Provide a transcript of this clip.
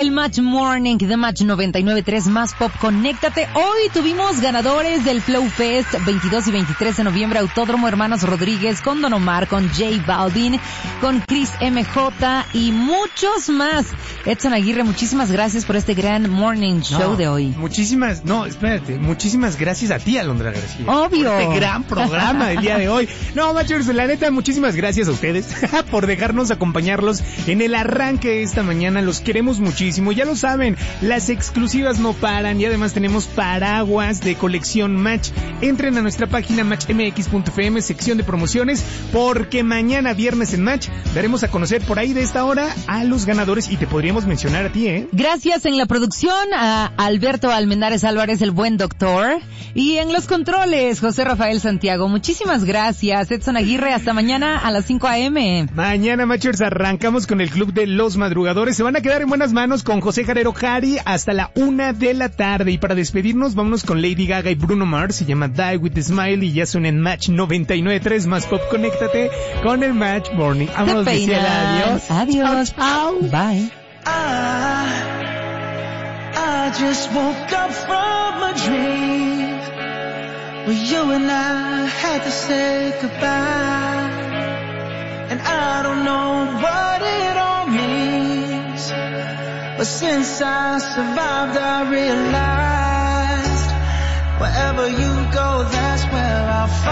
el Match Morning de Match 99.3 Más Pop. Conéctate. Hoy tuvimos ganadores del Flow Fest 22 y 23 de noviembre, Autódromo Hermanos Rodríguez, con Don Omar, con J Balvin, con Chris MJ y muchos más. Edson Aguirre, muchísimas gracias por este gran morning show de hoy. Muchísimas gracias a ti, Alondra García. Obvio. Por este gran programa del día de hoy. No, Machers, la neta, muchísimas gracias a ustedes por dejarnos acompañarlos en el arranque de esta mañana. Los queremos muchísimo. Ya lo saben, las exclusivas no paran y además tenemos paraguas de colección Match. Entren a nuestra página matchmx.fm, sección de promociones, porque mañana viernes en Match daremos a conocer por ahí de esta hora a los ganadores y te podríamos mencionar a ti, ¿eh? Gracias en la producción a Alberto Almendares Álvarez, el buen doctor, y en los controles, José Rafael Santiago. Muchísimas gracias, Edson Aguirre. Hasta mañana a las 5 a.m. Mañana, Matchers, arrancamos con el Club de los Madrugadores. Se van a quedar en buenas manos con José Jarero Jari hasta la 1 de la tarde. Y para despedirnos, vámonos con Lady Gaga y Bruno Mars. Se llama Die With The Smile y ya son en Match 99.3 Más Pop. Conéctate con el Match Morning. Vámonos, adiós. Adiós. Chao. Bye. I just woke up from a dream where you and I had to say goodbye, and I don't know what it all means, but since I survived I realized wherever you go, that's where I'll find